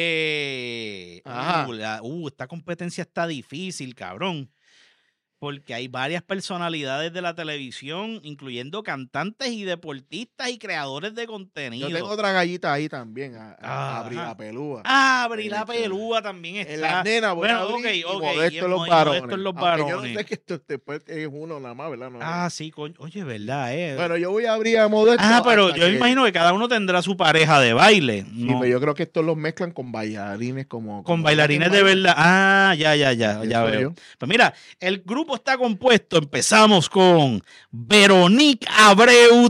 Ajá. esta competencia está difícil, cabrón. Porque hay varias personalidades de la televisión, incluyendo cantantes y deportistas y creadores de contenido. Yo tengo otra gallita ahí también, Ajá. Abrir la pelúa. Abril la pelúa también está. En las nenas, bueno, ok. y Modesto en los Modesto varones. en los Aunque yo varones. no sé que esto después es uno nada más, ¿verdad? No, Sí, coño. Oye, ¿verdad? Bueno, yo voy a abrir a Modesto. Pero hasta yo me imagino que cada uno tendrá su pareja de baile. Sí, ¿no? pero yo creo que estos los mezclan con bailarines como Con bailarines de verdad. Ya Eso veo. yo. Pues mira, el grupo está compuesto. Empezamos con Veronique Abreu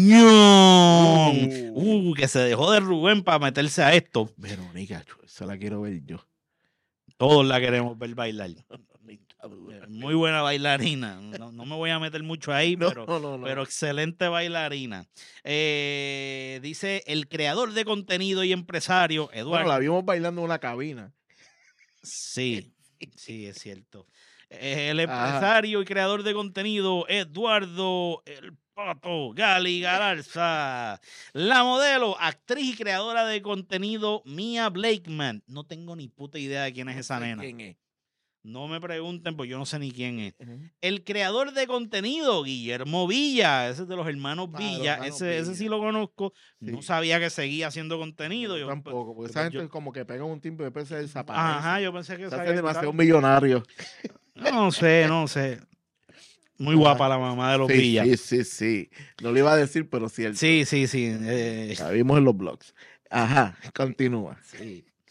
Tañón. Que se dejó de Rubén para meterse a esto. Verónica, esa la quiero ver yo. Todos la queremos ver bailar. Muy buena bailarina. No me voy a meter mucho ahí, pero excelente bailarina. Dice el creador de contenido y empresario, Eduardo. Bueno, la vimos bailando en una cabina. Sí, es cierto. El empresario y creador de contenido, Eduardo El Pato Gali Galarza. La modelo, actriz y creadora de contenido, Mia Blakeman. No tengo ni puta idea de quién es esa nena. ¿Quién es? No me pregunten, pues yo no sé ni quién es. El creador de contenido, Guillermo Villa. Ese es de los hermanos Villa. Ese sí lo conozco. Sí. No sabía que seguía haciendo contenido. Yo tampoco, porque esa gente como que pega un tiempo y después se desaparece. Ajá, yo pensé que se hace demasiado millonario. No sé. Muy guapa la mamá de los Villa. Sí. No le iba a decir, pero cierto. Sí. La vimos en los blogs. Ajá, continúa. Sí.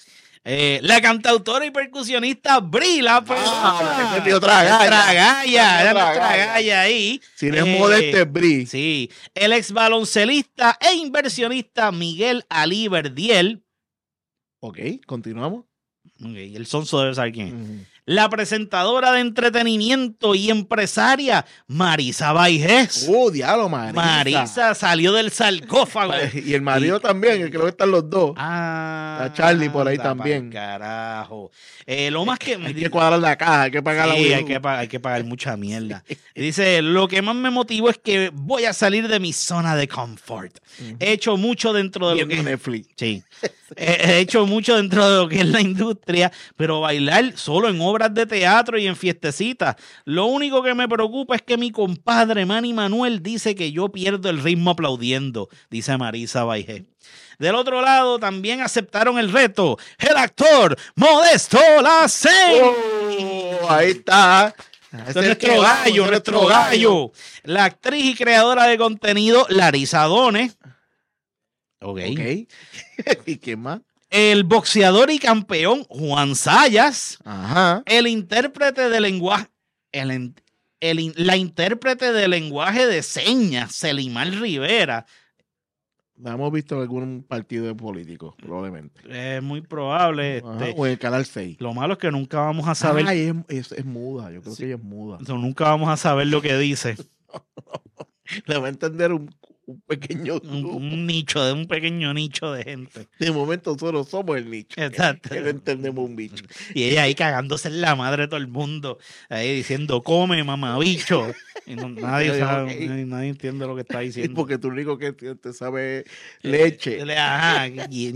La cantautora y percusionista Brie La Peluda. es otra galla. Era Otra nuestra galla. galla ahí. Si no es modesta, es Brie. Sí. El ex baloncelista e inversionista Miguel Ali Verdiel. Ok, continuamos. Okay, el sonso debe saber quién es. Ujú. La presentadora de entretenimiento y empresaria Marisa Baigés. Diablo, Marisa. Marisa salió del sarcófago. Y el marido también, que creo que están los dos. Ah, Está Charlie por ahí anda también. pa'l carajo. Lo más que... Hay que cuadrar la caja, hay que pagar la Sí, Wii hay U. que pagar mucha mierda. Y dice, lo que más me motivó es que voy a salir de mi zona de confort. Ujú. He hecho mucho dentro de lo Viendo que... Netflix. Sí. He hecho mucho dentro de lo que es la industria, pero bailar solo en obras de teatro y en fiestecitas. Lo único que me preocupa es que mi compadre Manny Manuel dice que yo pierdo el ritmo aplaudiendo, dice Marisa Baigés. Del otro lado también aceptaron el reto el actor Modesto Lacén. Ahí está. Ese es nuestro gallo, nuestro gallo. La actriz y creadora de contenido Larisa Dones. Ok. ¿Y quién más? El boxeador y campeón Juan Sayas. Ajá. El intérprete de lenguaje. La intérprete de lenguaje de señas, Selimar Rivera. La hemos visto en algún partido de políticos, probablemente. Es muy probable. Ajá, o en el Canal 6. Lo malo es que nunca vamos a saber. Ay, es muda. Yo creo que ella es muda. Nunca vamos a saber lo que dice. Le va a entender un pequeño grupo. Un nicho, de un pequeño nicho de gente. De momento nosotros somos el nicho. Exacto. Que no entendemos un bicho. Y ella ahí cagándose en la madre de todo el mundo. Ahí diciendo, come, mamabicho. Y nadie sabe, nadie entiende lo que está Sí, diciendo. porque tú único que te sabe leche. Ajá.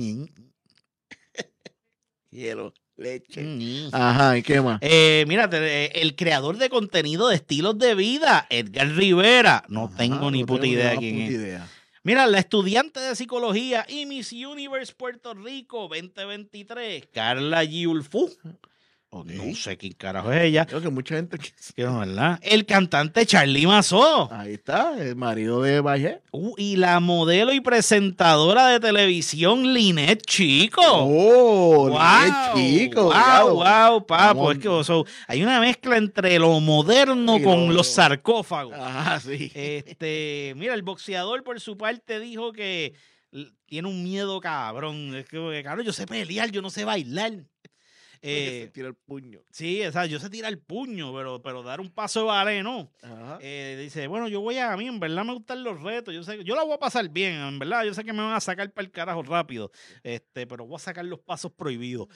Hielo, leche. Mm. Ajá, ¿y qué más? Mira, el creador de contenido de estilos de vida, Edgar Rivera. No Ajá, tengo ni no puta tengo idea ni quién puta es. idea. Mira, la estudiante de psicología y Miss Universe Puerto Rico 2023, Carla Giulfu. Ok. No sé quién carajo es ella. Creo que mucha gente... Que no, ¿verdad? El cantante Charlie Mazó. Ahí está, el marido de Valle. Y la modelo y presentadora de televisión Lynette Chico. Oh, Wow, qué chico. wow, diablo. wow, papo. Vamos. Es que hay una mezcla entre lo moderno Y con lo- los sarcófagos. Ajá, sí. Mira, el boxeador por su parte dijo que tiene un miedo cabrón. Es que, cabrón, yo sé pelear, yo no sé bailar. Se tira el puño. Sí, o sea, yo sé tirar el puño, pero dar un paso de ballet, no. Ajá. Dice, bueno, a mí en verdad me gustan los retos, yo la voy a pasar bien, en verdad, yo sé que me van a sacar para el carajo rápido, pero voy a sacar los pasos prohibidos.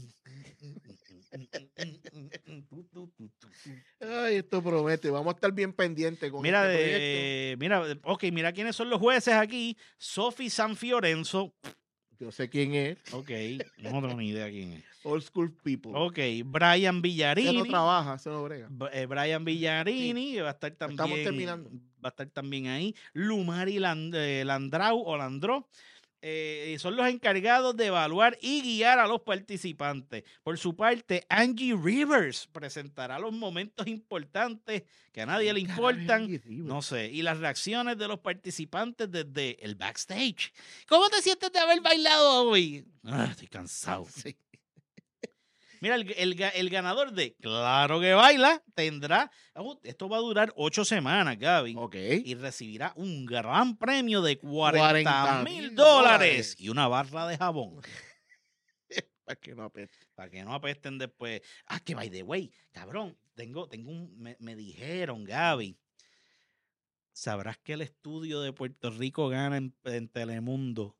Ay, esto promete. Vamos a estar bien pendientes con Mira, este proyecto. mira quiénes son los jueces aquí. Sofi San Fiorenzo. Yo sé quién es. Ok, no tengo ni idea quién es. Old School People. Ok, Brian Ese Villarini. no trabaja, ese no brega. Brian Villarini, que va a estar también. Estamos terminando. Va a estar también ahí. Lumari Landrau o Landró. Son los encargados de evaluar y guiar a los participantes. Por su parte, Angie Rivers presentará los momentos importantes que a nadie le importan. No sé. Y las reacciones de los participantes desde el backstage. ¿Cómo te sientes de haber bailado hoy? Estoy cansado. Sí. Mira, el ganador de Claro que Baila tendrá, esto va a durar 8 semanas, Gaby, Ok. y recibirá un gran premio de $40,000 $40,000 y una barra de jabón. Para que no apeste. Para que no apesten después. Que by the way, cabrón, me dijeron, Gaby, sabrás que el estudio de Puerto Rico gana en Telemundo.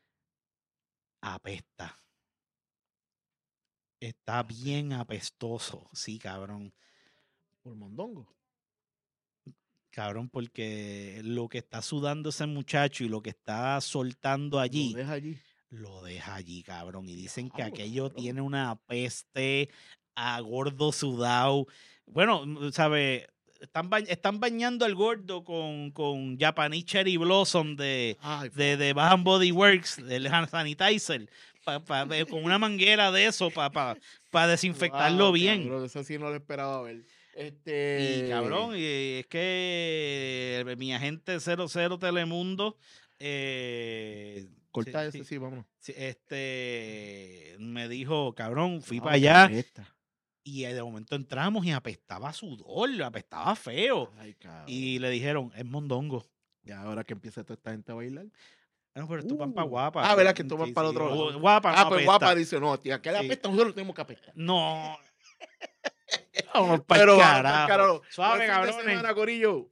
Apesta. Está bien apestoso, sí, cabrón. Por mondongo. Cabrón, porque lo que está sudando ese muchacho y lo que está soltando allí, Lo deja allí. lo deja allí, cabrón. Y dicen que Diablo, aquello cabrón. tiene una peste a gordo sudado. Bueno, ¿sabes? Están bañando al gordo con Japanese Cherry Blossom Ay, de Bath and Body Works, del hand sanitizer, con una manguera de eso para desinfectarlo wow, bien. Cabrón, eso sí no lo esperaba ver. Y cabrón, y es que mi agente 00 Telemundo corta Sí, ese, sí. sí, vámonos. Sí, me dijo, cabrón, fui Ah, para allá esta. y de momento entramos y apestaba a sudor, apestaba feo. Ay, cabrón. Y le dijeron, es mondongo. Ya ahora que empieza toda esta gente a bailar. Bueno, pero estos van para guapa. Ah, ¿verdad? Que esto va para el otro lado. Guapa, no pues apesta. guapa dice, no, tía, que la Sí. apesta nosotros tenemos que apestar. No. Vamos para Pero el vamos pa'l carajo. carajo. Suave, Buen fin de cabrones. semana, corillo.